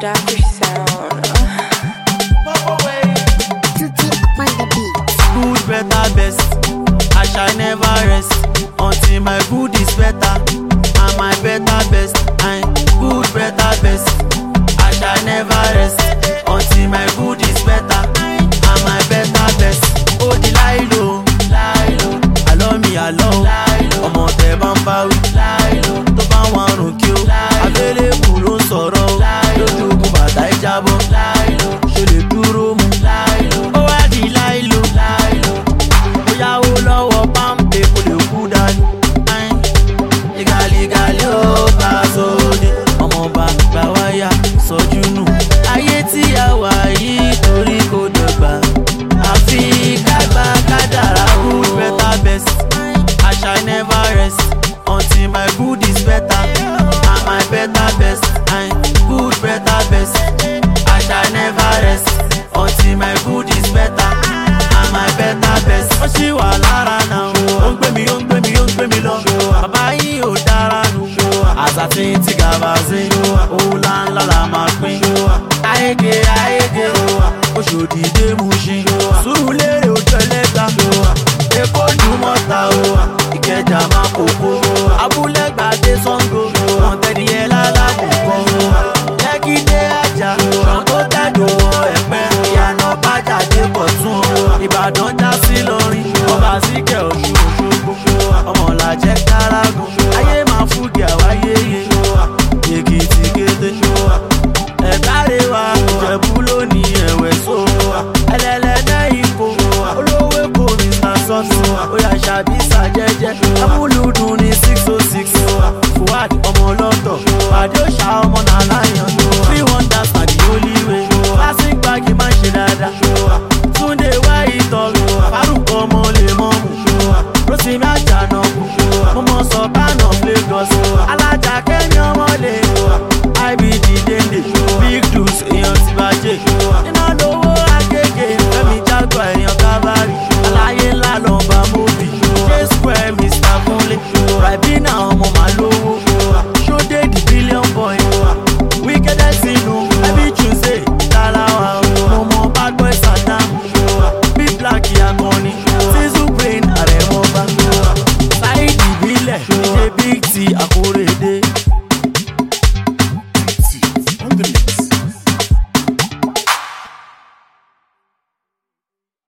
Dr. Sound. Good, better, best. I shall never rest until my good is better and my better best. And good, better, best. I shall never rest until my good is better and my better best. Oh, the Lilo, I love me, I love. Ọmọ tẹ bá ń bá wí, tó bá wọn rùn kí o. Abẹ́lẹ́kù ló ń sọ̀rọ̀ o, lójú ogun bàtà ìjábọ̀. Ṣo lè dúró mu? Ó wá di Lilo. Ó yáwó lọ́wọ́ pámpé kò lè kú dání. Ìgàlígàlí ó bá sóde. Ọmọọba gbà wáyà sọ́jú nù. Ayé tí a wà yìí torí kò dọ̀gba. Àfi kágbá kádàrá good better best. I shall never rest until my good is better and my better best. And good better best. I shall never rest until my good is better and my better best. Ó ṣì wà lára náà, ó ń gbé mi, ó ń gbé mi, ó ń gbé mi lọ. Bàbá yìí ò dára nù. Àṣàtì tí gàbàzé, owó ńláńlá la máa pín. Ayége, Òṣòdì dé Mùṣín. Sùúrùlérè ó tẹ́lẹ̀gbà. Èkó Dùmọ̀tà o, Ìkẹjà máa kókó. Abúlé gbàdé Ṣàngó, Ọ̀tẹ̀dìyẹ lálàkùkọ. Lẹ́kì dé Àjà, Ṣàngó tẹ̀dọ̀ wọ Ẹ̀pẹ́. Ìyànà Bájà dé Kọ̀tún. Ìbàdàn já sí Ìlọrin. Ọba Síkẹ̀ Ọ̀ṣun Òṣogbo. Ọmọlàjẹ Kárágùn. Ayé máa fúgì àwáyéyé. Èkìtì kété. Ẹ̀tàrẹwà, Ìjẹ̀bú lónìí ẹ̀wẹ̀ so. Ẹlẹ́lẹ́dẹ́ Ìkó, olówó Èkó Mr. Sọ́tún. Oya Ṣàbísà jẹ́jẹ́, Amúlùdùn ní 606. Fuad ọmọ lọ́tọ̀, Pàdé Òṣà ọmọ Nàláyàn. 3 wonders na the only way. Classic bagi máa ń ṣe dáadáa. Túndé wá ìtọ́rù, Fárúkọ ọmọ lè mọ́mù. Rotimi Àjànàkú, mo mọ Sultan of Lagos.